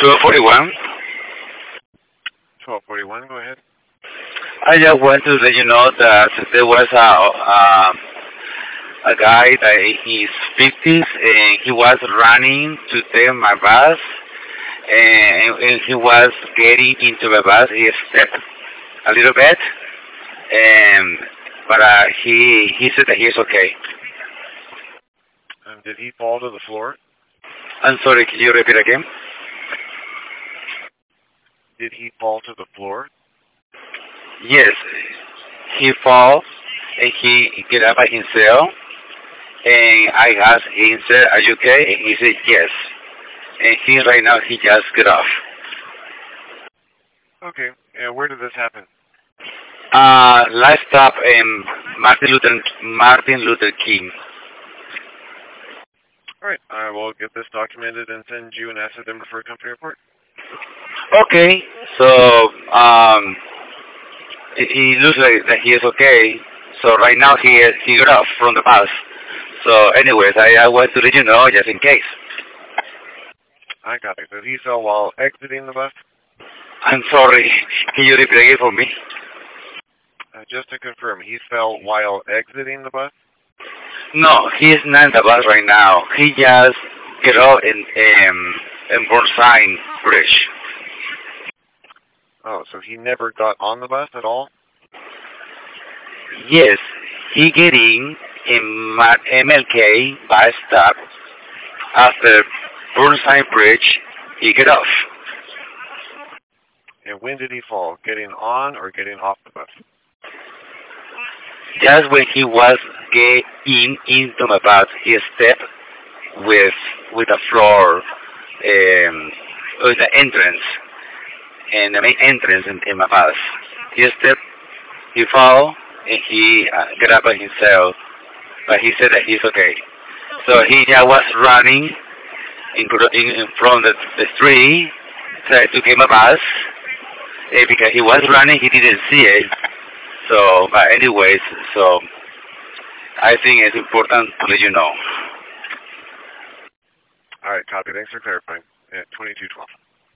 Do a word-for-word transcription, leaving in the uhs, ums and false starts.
twelve forty-one. twelve forty-one, go ahead. I just want to let you know that there was a uh, a guy that in his fifties and he was running to take my bus and, and he was getting into the bus. He stepped a little bit, and but uh, he he said that he's okay. Um, did he fall to the floor? I'm sorry. Can you repeat again? Did he fall to the floor? Yes, he fall and he get up by himself. And I asked him, said, "Are you okay?" And he said, "Yes." And he right now he just got off. Okay. And where did this happen? Uh, last stop in Martin Luther Martin Luther King. All right. I will get this documented and send you an asset number for a company report. Okay. So um, he he looks like that he is okay. So right now he is, he got off from the bus. So anyways, I, I want to let you know just in case. I got it. Did he fell while exiting the bus? I'm sorry. Can you repeat again for me? Uh, just to confirm, he fell while exiting the bus? No, he is not in the bus right now. He just get off in um, in Burnside Bridge. Oh, so he never got on the bus at all? Yes, he get in in M L K bus stop. After Burnside Bridge, he get off. And when did he fall? Getting on or getting off the bus? Just when he was getting into the bus, he stepped with with the floor, um, with the entrance, and the main entrance in, in my bus. He stepped, he fall, and he uh, got up by himself, but he said that he's okay. So he just was running in, in, in front of the, the street, tried to get my bus, and because he was running, he didn't see it. So, but anyways, so I think it's important to let you know. All right, copy. Thanks for clarifying. At twenty-two twelve.